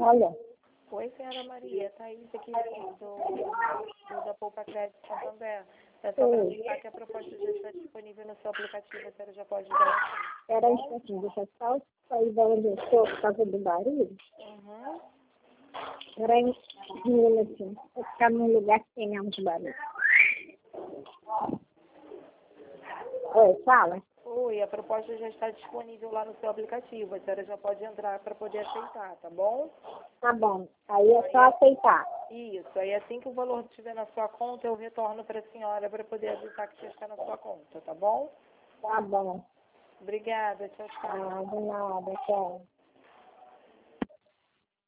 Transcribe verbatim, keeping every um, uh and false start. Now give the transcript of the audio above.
Olha, Oi, senhora Maria, Thaís aqui do, do, da Poupa Crédito Santander. É só para avisar que a proposta já está disponível no seu aplicativo, a senhora já pode dar. espera aí um pouquinho, deixa eu só sair da onde eu estou por causa do barulho. Uhum. Espera aí um minutinho, vou ficar num lugar que tem menos barulho. Oi, fala. Oi, a proposta já está disponível lá no seu aplicativo, a senhora já pode entrar para poder aceitar, tá bom? Tá bom, aí é só aceitar. Isso, aí assim que o valor estiver na sua conta, eu retorno para a senhora para poder avisar que já está na sua conta, tá bom? Tá bom. Obrigada, tchau, tchau. Ah, de nada, tchau.